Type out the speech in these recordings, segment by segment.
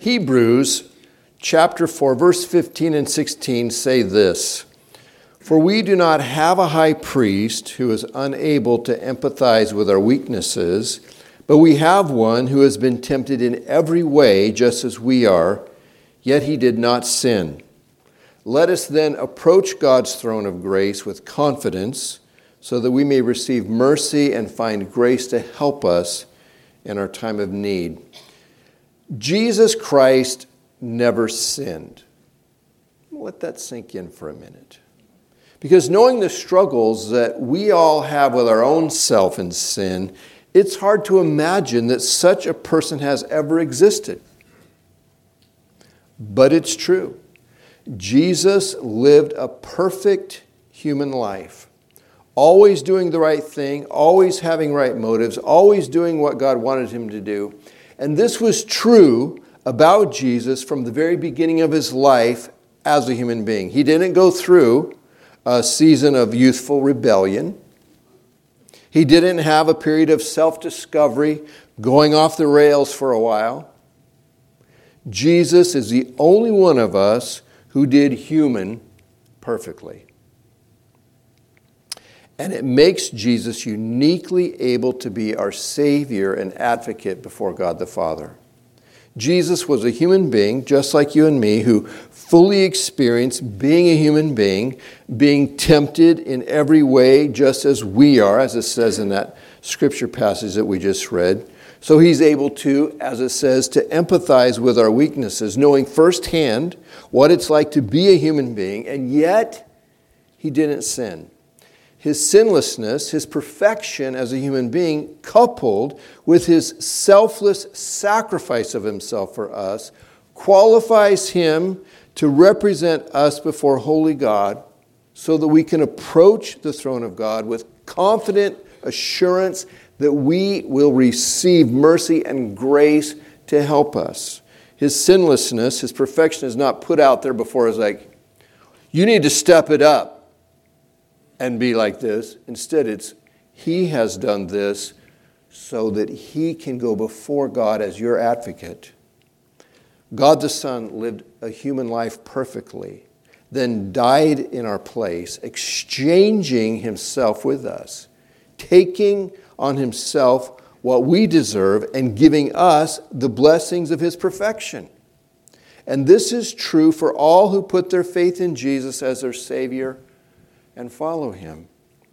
Hebrews chapter 4, verse 15 and 16 say this: "For we do not have a high priest who is unable to empathize with our weaknesses, but we have one who has been tempted in every way, just as we are, yet he did not sin. Let us then approach God's throne of grace with confidence, so that we may receive mercy and find grace to help us in our time of need." Jesus Christ never sinned. Let that sink in for a minute. Because knowing the struggles that we all have with our own self and sin, it's hard to imagine that such a person has ever existed. But it's true. Jesus lived a perfect human life, always doing the right thing, always having right motives, always doing what God wanted him to do. And this was true about Jesus from the very beginning of his life as a human being. He didn't go through a season of youthful rebellion. He didn't have a period of self-discovery, going off the rails for a while. Jesus is the only one of us who did human perfectly. And it makes Jesus uniquely able to be our Savior and advocate before God the Father. Jesus was a human being, just like you and me, who fully experienced being a human being tempted in every way, just as we are, as it says in that scripture passage that we just read. So he's able to, as it says, to empathize with our weaknesses, knowing firsthand what it's like to be a human being, and yet he didn't sin. His sinlessness, his perfection as a human being, coupled with his selfless sacrifice of himself for us, qualifies him to represent us before holy God so that we can approach the throne of God with confident assurance that we will receive mercy and grace to help us. His sinlessness, his perfection is not put out there before us like, you need to step it up and be like this. Instead, it's he has done this so that he can go before God as your advocate. God the Son lived a human life perfectly, then died in our place, exchanging himself with us, taking on himself what we deserve and giving us the blessings of his perfection. And this is true for all who put their faith in Jesus as their Savior and follow him.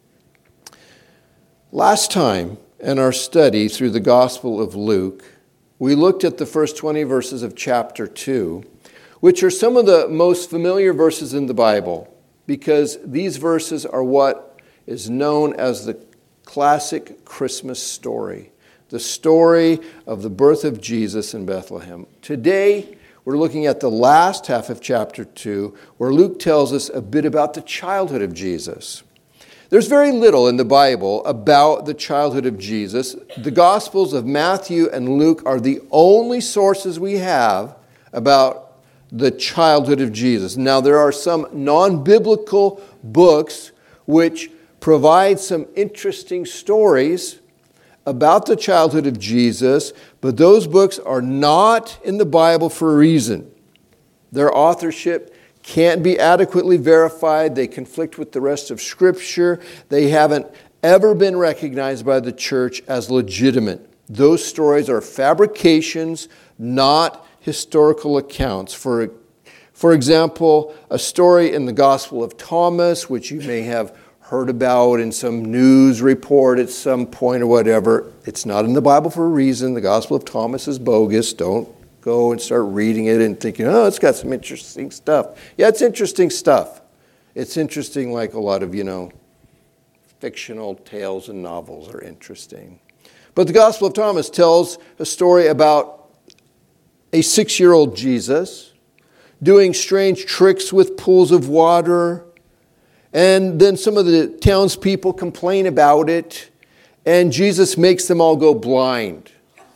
Last time in our study through the Gospel of Luke, we looked at the first 20 verses of chapter 2, which are some of the most familiar verses in the Bible, because these verses are what is known as the classic Christmas story, the story of the birth of Jesus in Bethlehem. Today, we're looking at the last half of chapter 2, where Luke tells us a bit about the childhood of Jesus. There's very little in the Bible about the childhood of Jesus. The Gospels of Matthew and Luke are the only sources we have about the childhood of Jesus. Now, there are some non-biblical books which provide some interesting stories about the childhood of Jesus, but those books are not in the Bible for a reason. Their authorship can't be adequately verified. They conflict with the rest of Scripture. They haven't ever been recognized by the church as legitimate. Those stories are fabrications, not historical accounts. For example, a story in the Gospel of Thomas, which you may have heard about in some news report at some point or whatever. It's not in the Bible for a reason. The Gospel of Thomas is bogus. Don't go and start reading it and thinking, oh, it's got some interesting stuff. Yeah, it's interesting stuff. It's interesting like a lot of, fictional tales and novels are interesting. But the Gospel of Thomas tells a story about a 6-year-old Jesus doing strange tricks with pools of water. And then some of the townspeople complain about it, and Jesus makes them all go blind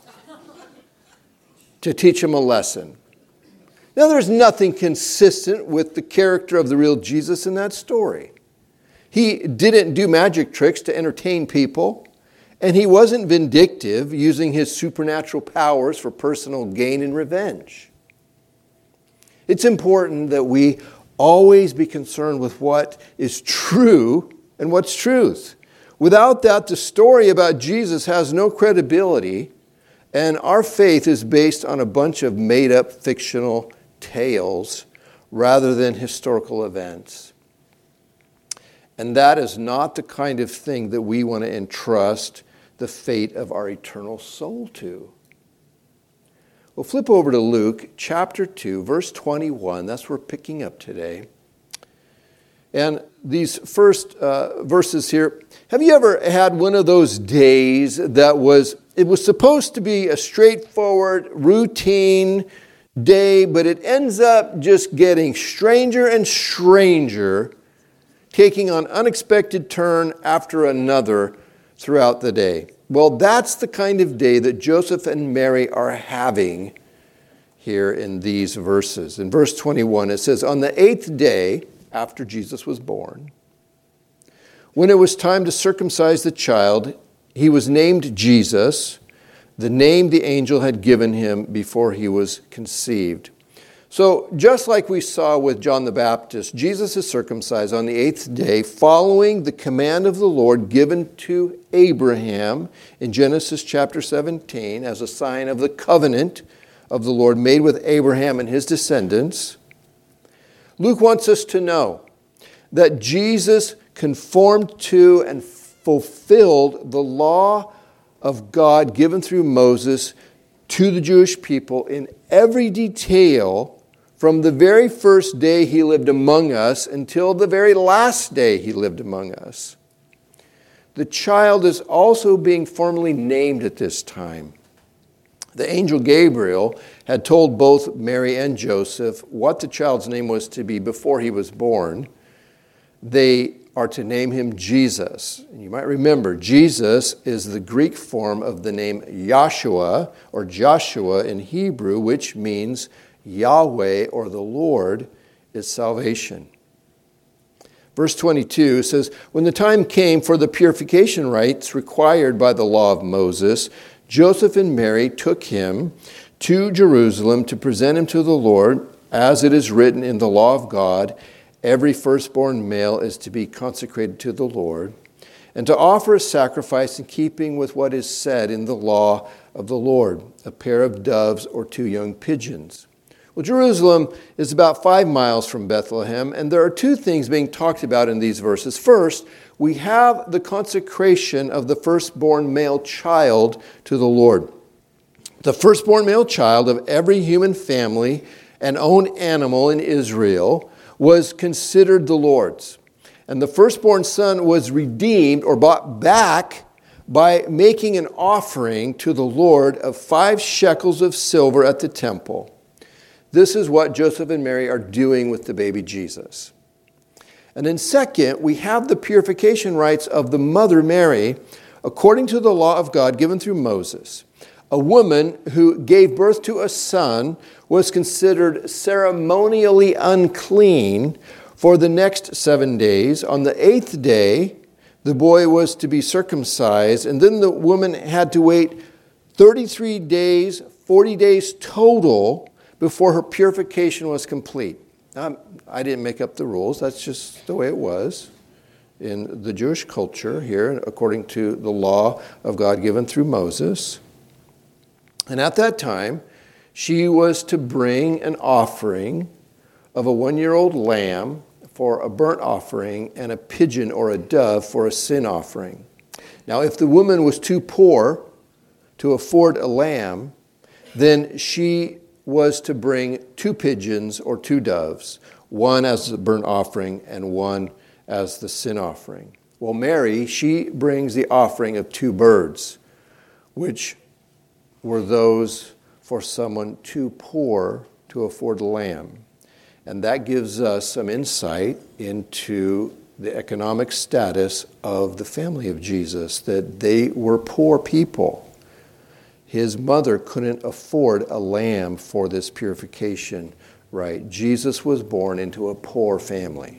to teach them a lesson. Now, there's nothing consistent with the character of the real Jesus in that story. He didn't do magic tricks to entertain people, and he wasn't vindictive, using his supernatural powers for personal gain and revenge. It's important that we always be concerned with what is true and what's truth. Without that, the story about Jesus has no credibility, and our faith is based on a bunch of made-up fictional tales rather than historical events. And that is not the kind of thing that we want to entrust the fate of our eternal soul to. Well, flip over to Luke chapter 2, verse 21. That's where we're picking up today. And these first verses here, have you ever had one of those days that was supposed to be a straightforward, routine day, but it ends up just getting stranger and stranger, taking an unexpected turn after another throughout the day? Well, that's the kind of day that Joseph and Mary are having here in these verses. In verse 21, it says, "On the 8th day after Jesus was born, when it was time to circumcise the child, he was named Jesus, the name the angel had given him before he was conceived." So just like we saw with John the Baptist, Jesus is circumcised on the 8th day following the command of the Lord given to Abraham in Genesis chapter 17 as a sign of the covenant of the Lord made with Abraham and his descendants. Luke wants us to know that Jesus conformed to and fulfilled the law of God given through Moses to the Jewish people in every detail from the very first day he lived among us until the very last day he lived among us. The child is also being formally named at this time. The angel Gabriel had told both Mary and Joseph what the child's name was to be before he was born. They are to name him Jesus. And you might remember, Jesus is the Greek form of the name Yahshua or Joshua in Hebrew, which means Yahweh or the Lord is salvation. Verse 22 says, "When the time came for the purification rites required by the law of Moses, Joseph and Mary took him to Jerusalem to present him to the Lord, as it is written in the law of God, every firstborn male is to be consecrated to the Lord, and to offer a sacrifice in keeping with what is said in the law of the Lord, a pair of doves or 2 young pigeons." Well, Jerusalem is about 5 miles from Bethlehem, and there are 2 things being talked about in these verses. First, we have the consecration of the firstborn male child to the Lord. The firstborn male child of every human family and owned animal in Israel was considered the Lord's. And the firstborn son was redeemed or bought back by making an offering to the Lord of 5 shekels of silver at the temple. This is what Joseph and Mary are doing with the baby Jesus. And then second, we have the purification rites of the mother Mary, according to the law of God given through Moses. A woman who gave birth to a son was considered ceremonially unclean for the next 7 days. On the 8th day, the boy was to be circumcised, and then the woman had to wait 33 days, 40 days total, before her purification was complete. Now, I didn't make up the rules. That's just the way it was in the Jewish culture here, according to the law of God given through Moses. And at that time, she was to bring an offering of a 1-year-old lamb for a burnt offering and a pigeon or a dove for a sin offering. Now, if the woman was too poor to afford a lamb, then she was to bring 2 pigeons or 2 doves, one as the burnt offering and one as the sin offering. Well, Mary, she brings the offering of 2 birds, which were those for someone too poor to afford a lamb. And that gives us some insight into the economic status of the family of Jesus, that they were poor people. His mother couldn't afford a lamb for this purification rite. Jesus was born into a poor family.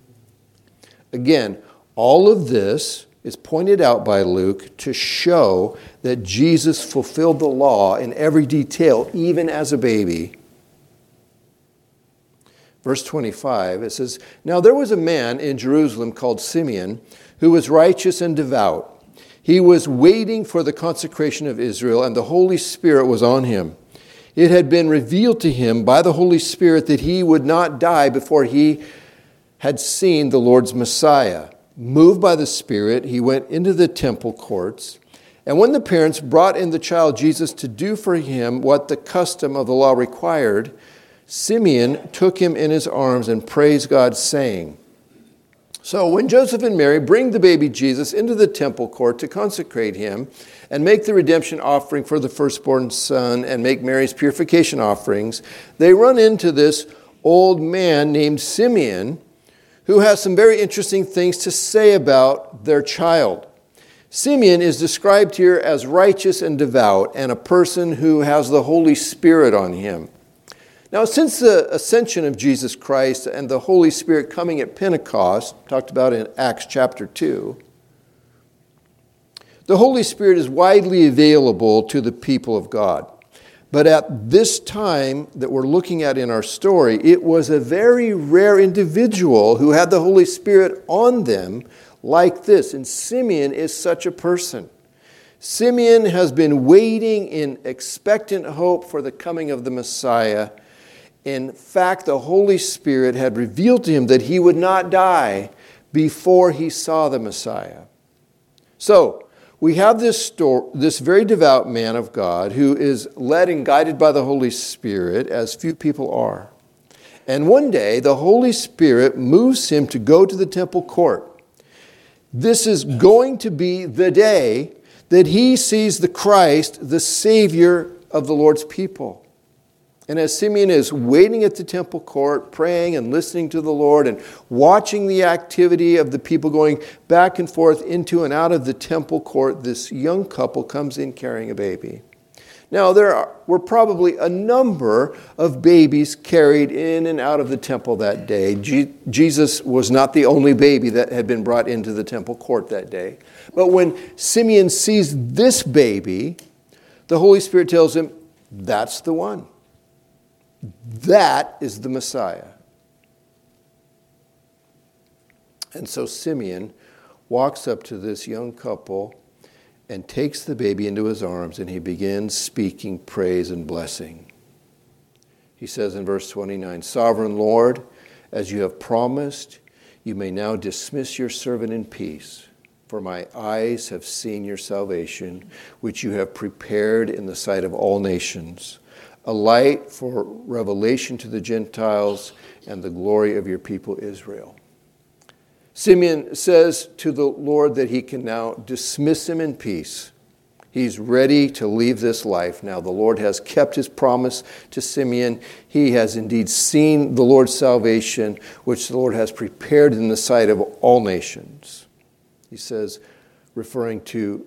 Again, all of this is pointed out by Luke to show that Jesus fulfilled the law in every detail, even as a baby. Verse 25, it says, "Now there was a man in Jerusalem called Simeon, who was righteous and devout. He was waiting for the consecration of Israel, and the Holy Spirit was on him. It had been revealed to him by the Holy Spirit that he would not die before he had seen the Lord's Messiah. Moved by the Spirit, he went into the temple courts. And when the parents brought in the child Jesus to do for him what the custom of the law required, Simeon took him in his arms and praised God, saying," So when Joseph and Mary bring the baby Jesus into the temple court to consecrate him and make the redemption offering for the firstborn son and make Mary's purification offerings, they run into this old man named Simeon, who has some very interesting things to say about their child. Simeon is described here as righteous and devout and a person who has the Holy Spirit on him. Now, since the ascension of Jesus Christ and the Holy Spirit coming at Pentecost, talked about in Acts chapter 2, the Holy Spirit is widely available to the people of God. But at this time that we're looking at in our story, it was a very rare individual who had the Holy Spirit on them like this. And Simeon is such a person. Simeon has been waiting in expectant hope for the coming of the Messiah. In fact, the Holy Spirit had revealed to him that he would not die before he saw the Messiah. So, we have this very devout man of God who is led and guided by the Holy Spirit, as few people are. And one day, the Holy Spirit moves him to go to the temple court. This is going to be the day that he sees the Christ, the Savior of the Lord's people. And as Simeon is waiting at the temple court, praying and listening to the Lord and watching the activity of the people going back and forth into and out of the temple court, this young couple comes in carrying a baby. Now, there were probably a number of babies carried in and out of the temple that day. Jesus was not the only baby that had been brought into the temple court that day. But when Simeon sees this baby, the Holy Spirit tells him, that's the one. That is the Messiah. And so Simeon walks up to this young couple and takes the baby into his arms, and he begins speaking praise and blessing. He says in verse 29, "Sovereign Lord, as you have promised, you may now dismiss your servant in peace, for my eyes have seen your salvation, which you have prepared in the sight of all nations, a light for revelation to the Gentiles and the glory of your people Israel." Simeon says to the Lord that he can now dismiss him in peace. He's ready to leave this life. Now the Lord has kept his promise to Simeon. He has indeed seen the Lord's salvation, which the Lord has prepared in the sight of all nations. He says, referring to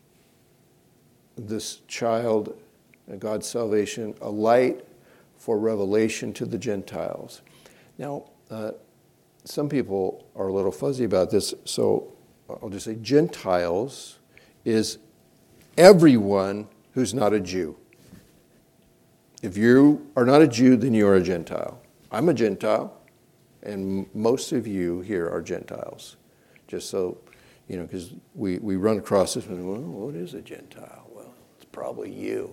this child, God's salvation, a light for revelation to the Gentiles. Now, some people are a little fuzzy about this, so I'll just say Gentiles is everyone who's not a Jew. If you are not a Jew, then you are a Gentile. I'm a Gentile, and most of you here are Gentiles. Just so, because we run across this and, well, what is a Gentile? Well, it's probably you.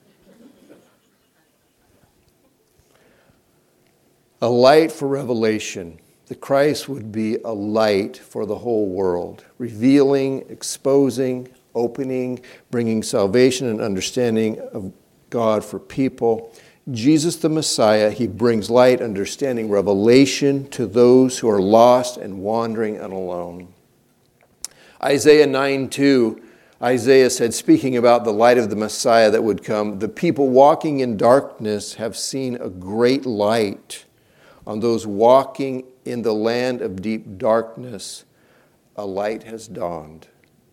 A light for revelation. The Christ would be a light for the whole world, revealing, exposing, opening, bringing salvation and understanding of God for people. Jesus the Messiah, he brings light, understanding, revelation to those who are lost and wandering and alone. Isaiah 9:2, Isaiah said, speaking about the light of the Messiah that would come, "The people walking in darkness have seen a great light. On those walking in the land of deep darkness, a light has dawned."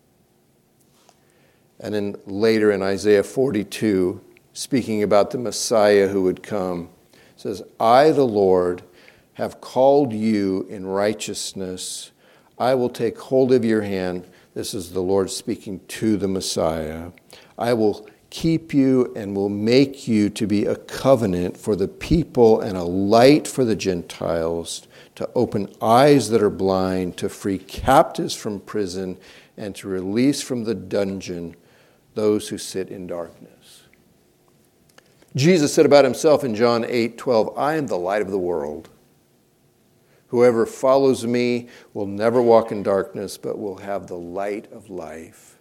And then later in Isaiah 42, speaking about the Messiah who would come, says, "I, the Lord, have called you in righteousness. I will take hold of your hand." This is the Lord speaking to the Messiah. "I will keep you and will make you to be a covenant for the people and a light for the Gentiles, to open eyes that are blind, to free captives from prison, and to release from the dungeon those who sit in darkness. Jesus said about himself in John 8:12, I am the light of the world. Whoever follows me will never walk in darkness, but will have the light of life.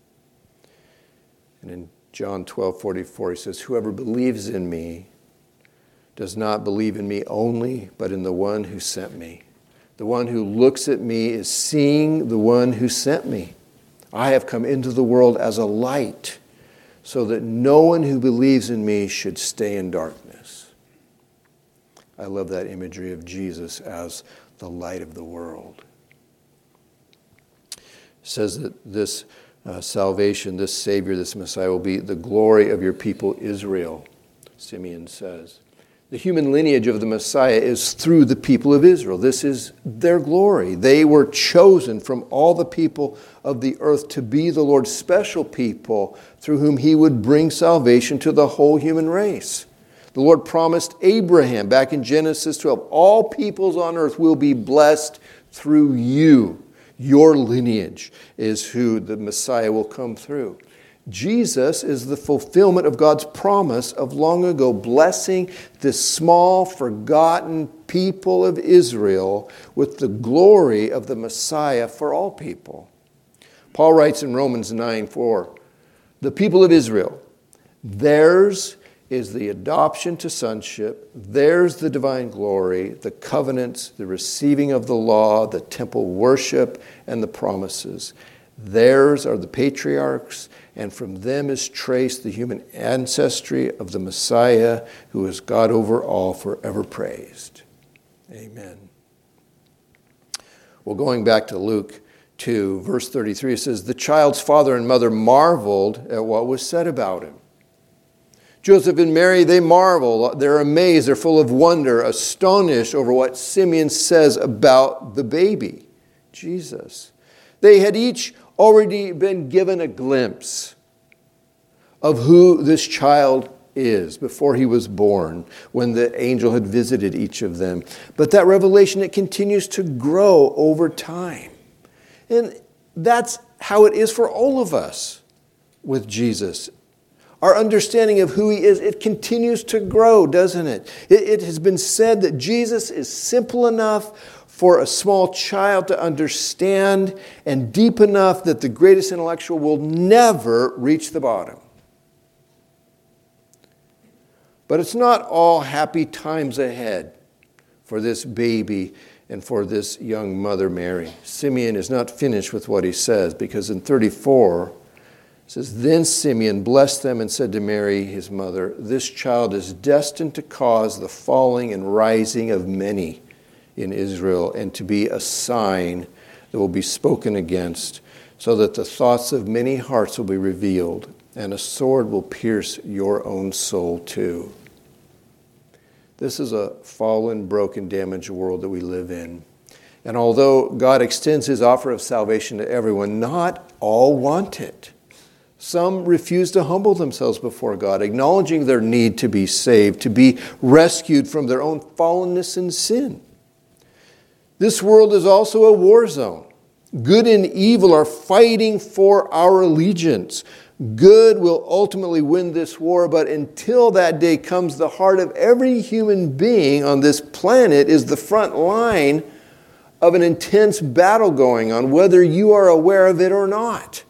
And in John 12:44, he says, whoever believes in me does not believe in me only, but in the one who sent me. The one who looks at me is seeing the one who sent me. I have come into the world as a light, so that no one who believes in me should stay in darkness. I love that imagery of Jesus as the light of the world. It says that this salvation, this Savior, this Messiah will be the glory of your people Israel, Simeon says. The human lineage of the Messiah is through the people of Israel. This is their glory. They were chosen from all the people of the earth to be the Lord's special people through whom he would bring salvation to the whole human race. The Lord promised Abraham back in Genesis 12, all peoples on earth will be blessed through you. Your lineage is who the Messiah will come through. Jesus is the fulfillment of God's promise of long ago, blessing this small, forgotten people of Israel with the glory of the Messiah for all people. Paul writes in Romans 9:4, the people of Israel, theirs is the adoption to sonship, theirs the divine glory, the covenants, the receiving of the law, the temple worship, and the promises. Theirs are the patriarchs, and from them is traced the human ancestry of the Messiah, who is God over all, forever praised. Amen. Well, going back to Luke 2, verse 33, it says, the child's father and mother marveled at what was said about him. Joseph and Mary, they marvel. They're amazed. They're full of wonder, astonished over what Simeon says about the baby, Jesus. They had each already been given a glimpse of who this child is before he was born, when the angel had visited each of them. But that revelation, it continues to grow over time. And that's how it is for all of us with Jesus. Our understanding of who he is, it continues to grow, doesn't it? It has been said that Jesus is simple enough for a small child to understand and deep enough that the greatest intellectual will never reach the bottom. But it's not all happy times ahead for this baby and for this young mother, Mary. Simeon is not finished with what he says, because in 34, it says, then Simeon blessed them and said to Mary, his mother, this child is destined to cause the falling and rising of many in Israel, and to be a sign that will be spoken against, so that the thoughts of many hearts will be revealed, and a sword will pierce your own soul too. This is a fallen, broken, damaged world that we live in. And although God extends his offer of salvation to everyone, not all want it. Some refuse to humble themselves before God, acknowledging their need to be saved, to be rescued from their own fallenness and sin. This world is also a war zone. Good and evil are fighting for our allegiance. Good will ultimately win this war, but until that day comes, the heart of every human being on this planet is the front line of an intense battle going on, whether you are aware of it or not.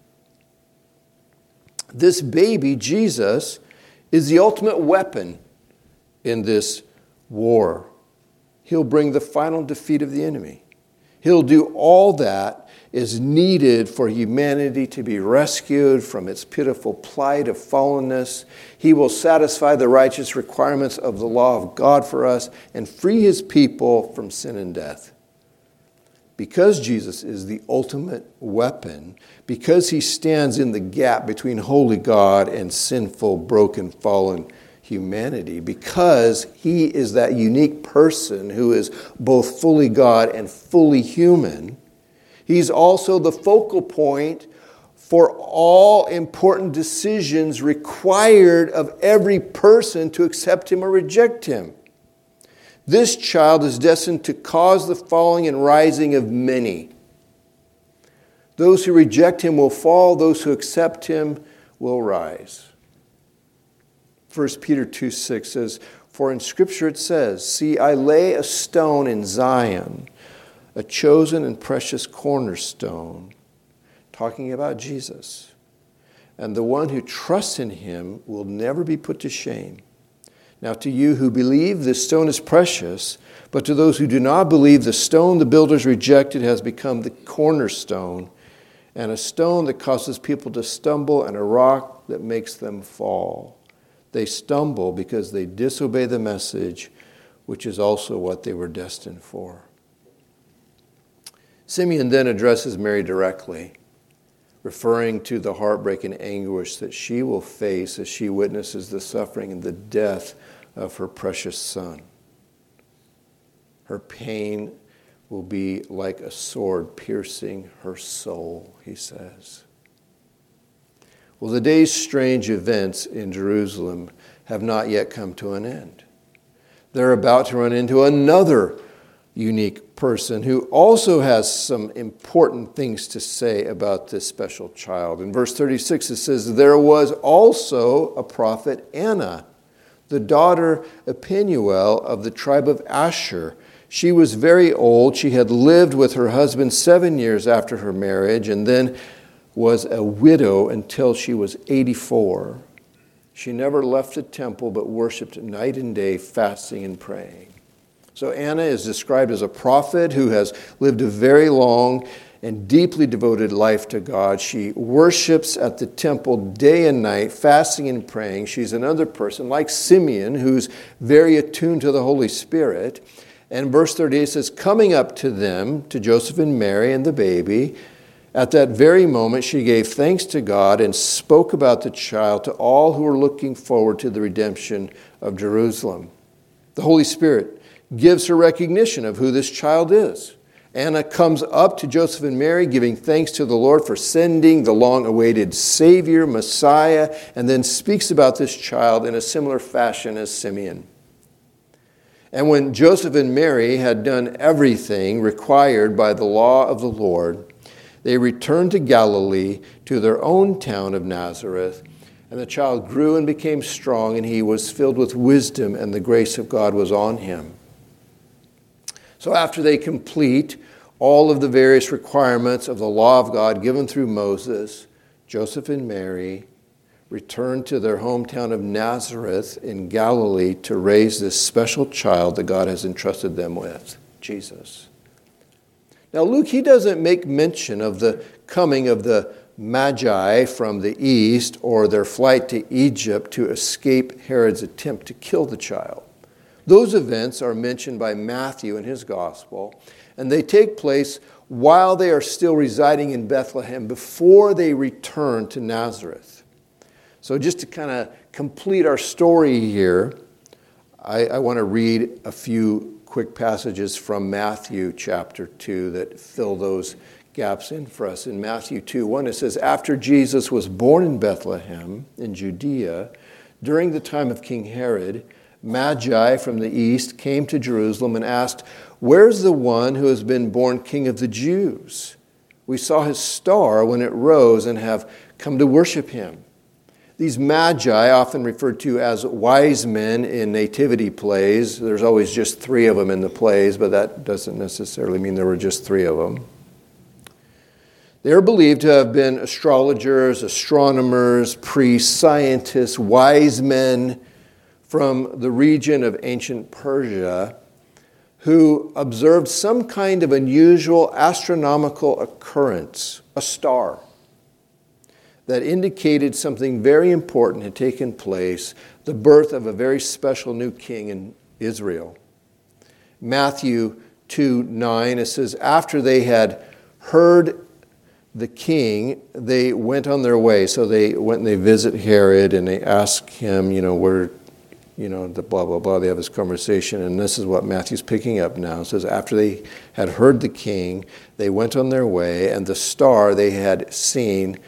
This baby, Jesus, is the ultimate weapon in this war. He'll bring the final defeat of the enemy. He'll do all that is needed for humanity to be rescued from its pitiful plight of fallenness. He will satisfy the righteous requirements of the law of God for us and free his people from sin and death. Because Jesus is the ultimate weapon, because he stands in the gap between holy God and sinful, broken, fallen humanity, because he is that unique person who is both fully God and fully human, he's also the focal point for all important decisions required of every person to accept him or reject him. This child is destined to cause the falling and rising of many. Those who reject him will fall. Those who accept him will rise. 1 Peter 2:6 says, "For in Scripture it says, 'See, I lay a stone in Zion, a chosen and precious cornerstone,'" talking about Jesus, "and the one who trusts in him will never be put to shame. Now to you who believe, this stone is precious, but to those who do not believe, the stone the builders rejected has become the cornerstone, and a stone that causes people to stumble, and a rock that makes them fall. They stumble because they disobey the message, which is also what they were destined for." Simeon then addresses Mary directly, referring to the heartbreak and anguish that she will face as she witnesses the suffering and the death of her precious son. Her pain will be like a sword piercing her soul, he says. Well, the day's strange events in Jerusalem have not yet come to an end. They're about to run into another unique person who also has some important things to say about this special child. In verse 36 it says, "There was also a prophet, Anna, the daughter of Penuel of the tribe of Asher. She was very old. She had lived with her husband 7 years after her marriage and then was a widow until she was 84. She never left the temple but worshiped night and day, fasting and praying." So Anna is described as a prophet who has lived a very long and deeply devoted life to God. She worships at the temple day and night, fasting and praying. She's another person like Simeon who's very attuned to the Holy Spirit. And verse 38 says, "Coming up to them, to Joseph and Mary and the baby, at that very moment she gave thanks to God and spoke about the child to all who were looking forward to the redemption of Jerusalem." The Holy Spirit gives her recognition of who this child is. Anna comes up to Joseph and Mary, giving thanks to the Lord for sending the long-awaited Savior, Messiah, and then speaks about this child in a similar fashion as Simeon. And when Joseph and Mary had done everything required by the law of the Lord, they returned to Galilee, to their own town of Nazareth. And the child grew and became strong, and he was filled with wisdom, and the grace of God was on him. So after they complete all of the various requirements of the law of God given through Moses, Joseph and Mary returned to their hometown of Nazareth in Galilee to raise this special child that God has entrusted them with, Jesus. Now Luke, he doesn't make mention of the coming of the Magi from the east or their flight to Egypt to escape Herod's attempt to kill the child. Those events are mentioned by Matthew in his gospel, and they take place while they are still residing in Bethlehem before they return to Nazareth. So just to kind of complete our story here, I want to read a few quick passages from Matthew chapter 2 that fill those gaps in for us. In Matthew 2:1, it says, "After Jesus was born in Bethlehem in Judea, during the time of King Herod, Magi from the east came to Jerusalem and asked, 'Where's the one who has been born King of the Jews? We saw his star when it rose and have come to worship him.'" These magi, often referred to as wise men in nativity plays, there's always just 3 of them in the plays, but that doesn't necessarily mean there were just 3 of them. They are believed to have been astrologers, astronomers, priests, scientists, wise men from the region of ancient Persia who observed some kind of unusual astronomical occurrence, a star, that indicated something very important had taken place, the birth of a very special new king in Israel. Matthew 2:9, it says, "After they had heard the king, they went on their way." So they went and they visit Herod and they ask him, where, the blah, blah, blah. They have this conversation, and this is what Matthew's picking up now. It says, "After they had heard the king, they went on their way, and the star they had seen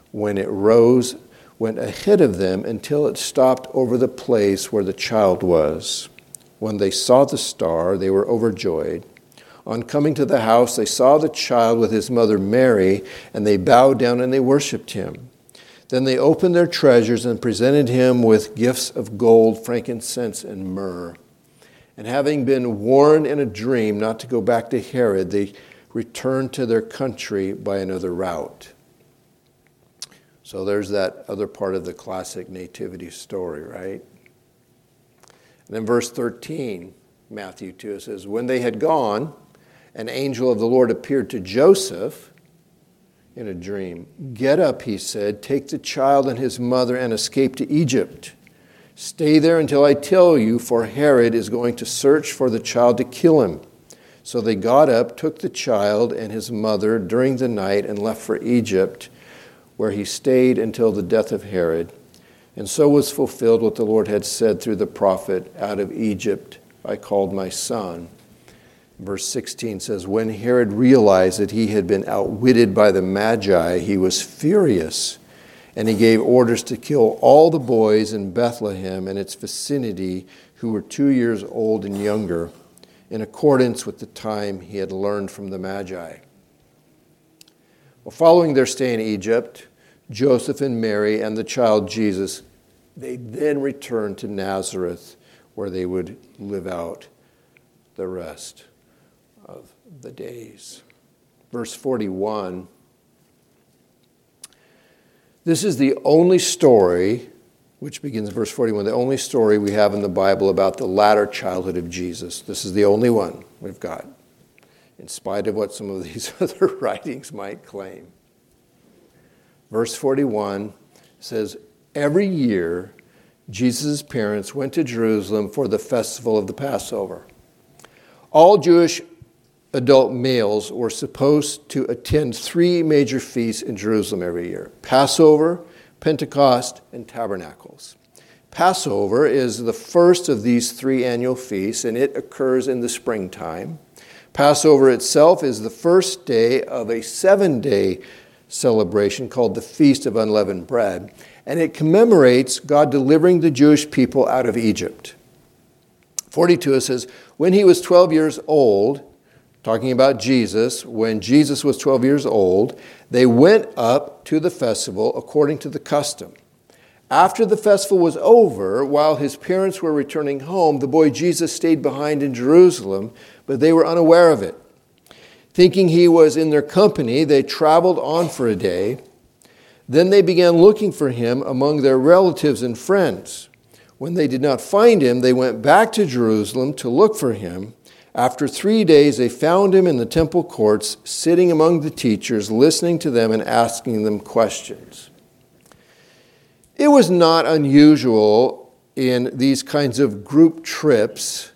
when it rose, went ahead of them until it stopped over the place where the child was. When they saw the star, they were overjoyed. On coming to the house, they saw the child with his mother Mary, and they bowed down and they worshipped him. Then they opened their treasures and presented him with gifts of gold, frankincense, and myrrh. And having been warned in a dream not to go back to Herod, they returned to their country by another route. So there's that other part of the classic nativity story, right? And then verse 13, Matthew 2, it says, when they had gone, an angel of the Lord appeared to Joseph in a dream. Get up, he said, take the child and his mother and escape to Egypt. Stay there until I tell you, for Herod is going to search for the child to kill him. So they got up, took the child and his mother during the night and left for Egypt, where he stayed until the death of Herod. And so was fulfilled what the Lord had said through the prophet, out of Egypt I called my son. Verse 16 says, when Herod realized that he had been outwitted by the Magi, he was furious, and he gave orders to kill all the boys in Bethlehem and its vicinity who were 2 years old and younger, in accordance with the time he had learned from the Magi. Well, following their stay in Egypt, Joseph and Mary and the child Jesus, they then returned to Nazareth, where they would live out the rest of the days. Verse 41. This is the only story, which begins verse 41, the only story we have in the Bible about the latter childhood of Jesus. This is the only one we've got, in spite of what some of these other writings might claim. Verse 41 says, every year Jesus' parents went to Jerusalem for the festival of the Passover. All Jewish adult males were supposed to attend 3 major feasts in Jerusalem every year: Passover, Pentecost, and Tabernacles. Passover is the first of these 3 annual feasts, and it occurs in the springtime. Passover itself is the first day of a 7-day celebration called the Feast of Unleavened Bread, and it commemorates God delivering the Jewish people out of Egypt. 42, it says, when he was 12 years old, talking about Jesus, when Jesus was 12 years old, they went up to the festival according to the custom. After the festival was over, while his parents were returning home, the boy Jesus stayed behind in Jerusalem, but they were unaware of it. Thinking he was in their company, they traveled on for a day. Then they began looking for him among their relatives and friends. When they did not find him, they went back to Jerusalem to look for him. After 3 days, they found him in the temple courts, sitting among the teachers, listening to them and asking them questions. It was not unusual in these kinds of group trips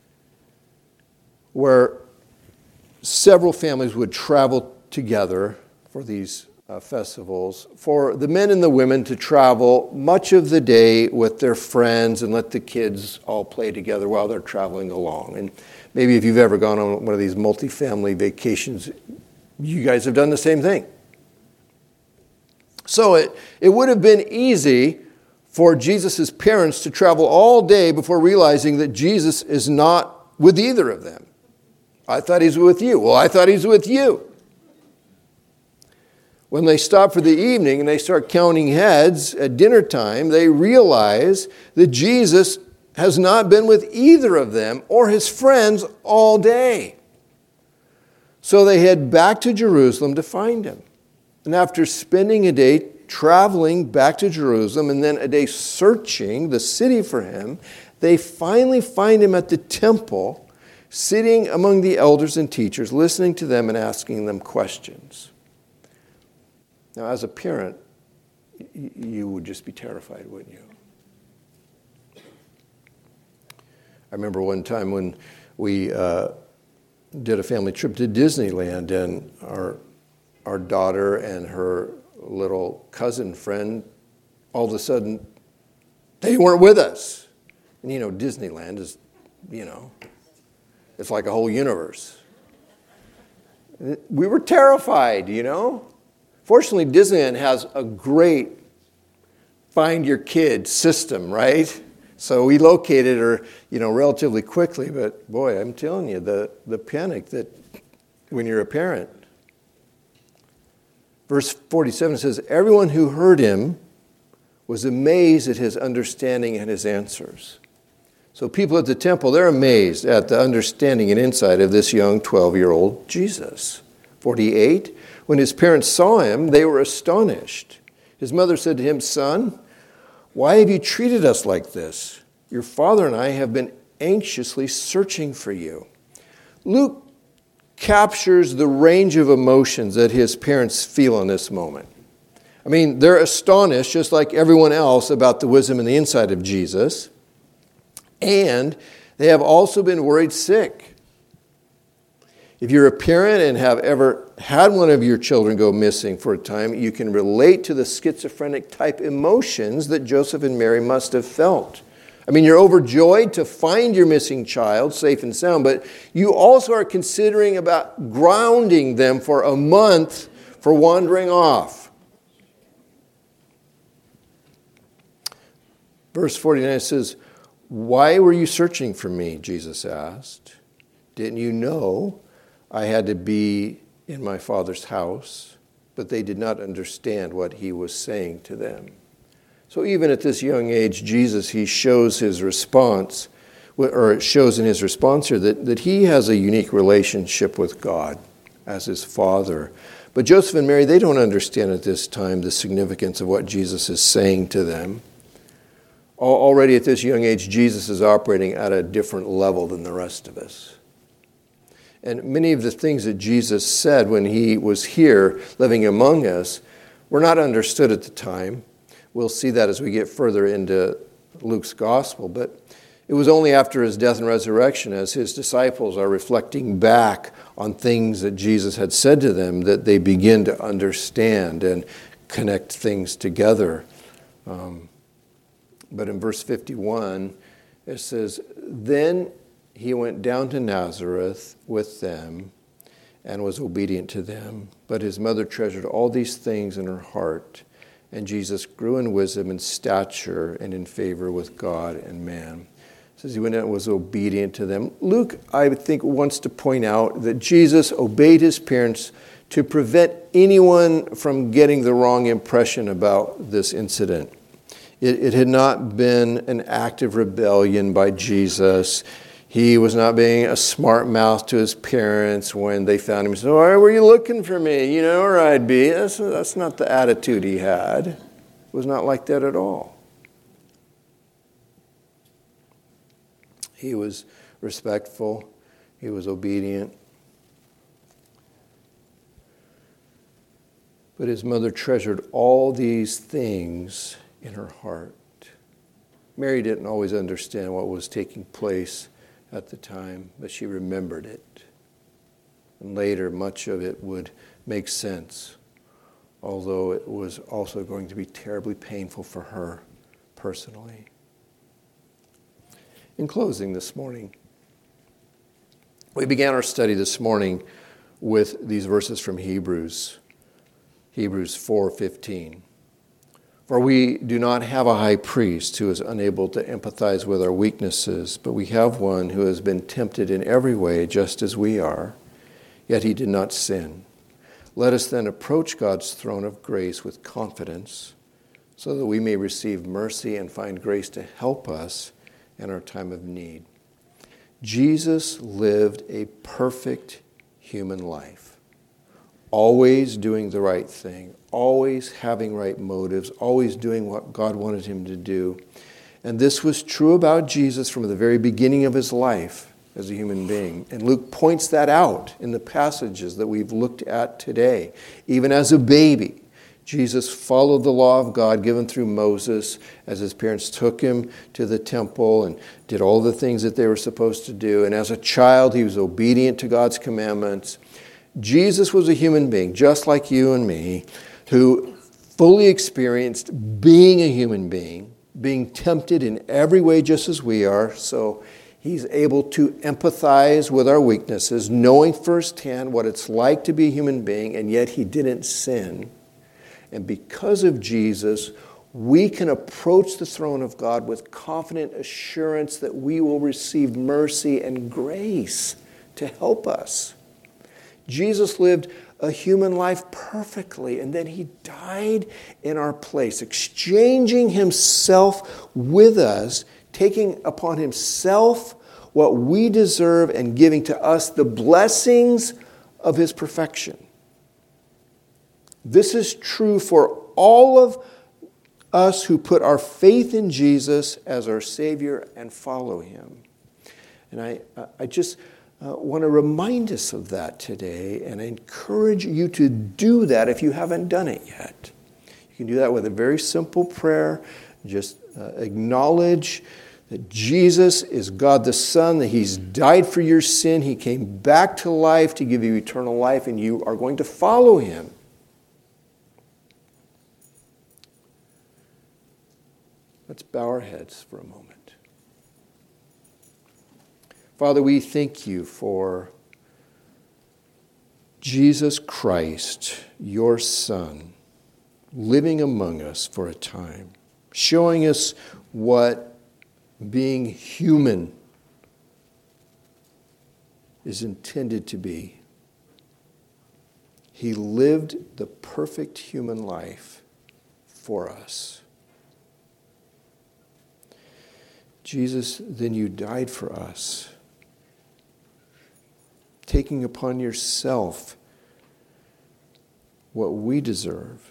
where several families would travel together for these festivals, for the men and the women to travel much of the day with their friends and let the kids all play together while they're traveling along. And maybe if you've ever gone on one of these multi-family vacations, you guys have done the same thing. So it would have been easy for Jesus' parents to travel all day before realizing that Jesus is not with either of them. I thought he's with you. Well, I thought he's with you. When they stop for the evening and they start counting heads at dinner time, they realize that Jesus has not been with either of them or his friends all day. So they head back to Jerusalem to find him. And after spending a day traveling back to Jerusalem and then a day searching the city for him, they finally find him at the temple, sitting among the elders and teachers, listening to them and asking them questions. Now, as a parent, you would just be terrified, wouldn't you? I remember one time when we did a family trip to Disneyland, and our daughter and her little cousin friend, all of a sudden, they weren't with us. And Disneyland is, it's like a whole universe. We were terrified, Fortunately, Disneyland has a great find your kid system, right? So we located her, relatively quickly. But boy, I'm telling you, the panic that when you're a parent. Verse 47 says, everyone who heard him was amazed at his understanding and his answers. So people at the temple, they're amazed at the understanding and insight of this young 12-year-old Jesus. 48, when his parents saw him, they were astonished. His mother said to him, son, why have you treated us like this? Your father and I have been anxiously searching for you. Luke captures the range of emotions that his parents feel in this moment. I mean, they're astonished, just like everyone else, about the wisdom and the insight of Jesus. And they have also been worried sick. If you're a parent and have ever had one of your children go missing for a time, you can relate to the schizophrenic type emotions that Joseph and Mary must have felt. I mean, you're overjoyed to find your missing child safe and sound, but you also are considering about grounding them for a month for wandering off. Verse 49 says, why were you searching for me, Jesus asked. Didn't you know I had to be in my Father's house? But they did not understand what he was saying to them. So even at this young age, Jesus, he shows his response, or it shows in his response here that he has a unique relationship with God as his Father. But Joseph and Mary, they don't understand at this time the significance of what Jesus is saying to them. Already at this young age, Jesus is operating at a different level than the rest of us. And many of the things that Jesus said when he was here living among us were not understood at the time. We'll see that as we get further into Luke's gospel. But it was only after his death and resurrection, as his disciples are reflecting back on things that Jesus had said to them, that they begin to understand and connect things together. But in verse 51, it says, then he went down to Nazareth with them and was obedient to them. But his mother treasured all these things in her heart. And Jesus grew in wisdom and stature and in favor with God and man. It says he went out and was obedient to them. Luke, I think, wants to point out that Jesus obeyed his parents to prevent anyone from getting the wrong impression about this incident. It had not been an act of rebellion by Jesus. He was not being a smart mouth to his parents when they found him. He said, why were you looking for me? You know where I'd be. That's not the attitude he had. It was not like that at all. He was respectful. He was obedient. But his mother treasured all these things in her heart. Mary didn't always understand what was taking place at the time, but she remembered it. And later, much of it would make sense, although it was also going to be terribly painful for her personally. In closing this morning, we began our study this morning with these verses from Hebrews 4:15. For we do not have a high priest who is unable to empathize with our weaknesses, but we have one who has been tempted in every way just as we are, yet he did not sin. Let us then approach God's throne of grace with confidence so that we may receive mercy and find grace to help us in our time of need. Jesus lived a perfect human life, always doing the right thing, always having right motives, always doing what God wanted him to do. And this was true about Jesus from the very beginning of his life as a human being. And Luke points that out in the passages that we've looked at today. Even as a baby, Jesus followed the law of God given through Moses as his parents took him to the temple and did all the things that they were supposed to do. And as a child, he was obedient to God's commandments. Jesus was a human being, just like you and me, who fully experienced being a human being, being tempted in every way just as we are. So he's able to empathize with our weaknesses, knowing firsthand what it's like to be a human being, and yet he didn't sin. And because of Jesus, we can approach the throne of God with confident assurance that we will receive mercy and grace to help us. Jesus lived a human life perfectly, and then he died in our place, exchanging himself with us, taking upon himself what we deserve and giving to us the blessings of his perfection. This is true for all of us who put our faith in Jesus as our Savior and follow him. And I just want to remind us of that today, and I encourage you to do that if you haven't done it yet. You can do that with a very simple prayer. Just acknowledge that Jesus is God the Son, that he's died for your sin. He came back to life to give you eternal life, and you are going to follow him. Let's bow our heads for a moment. Father, we thank you for Jesus Christ, your Son, living among us for a time, showing us what being human is intended to be. He lived the perfect human life for us. Jesus, then you died for us, taking upon yourself what we deserve,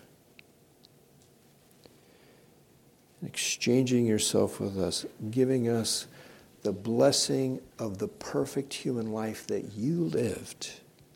exchanging yourself with us, giving us the blessing of the perfect human life that you lived.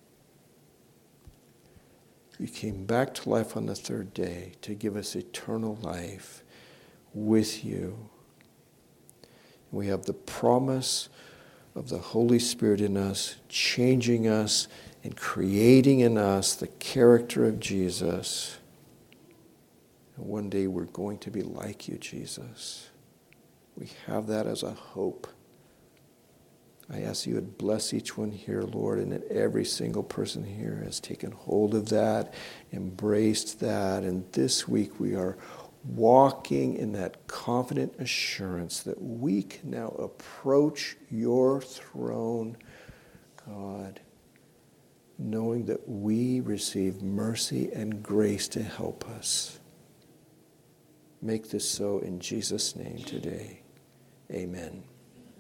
You came back to life on the third day to give us eternal life with you. We have the promise of the Holy Spirit in us, changing us and creating in us the character of Jesus. And one day we're going to be like you, Jesus. We have that as a hope. I ask you to bless each one here, Lord, and that every single person here has taken hold of that, embraced that, and this week we are walking in that confident assurance that we can now approach your throne, God, knowing that we receive mercy and grace to help us. Make this so in Jesus' name today. Amen.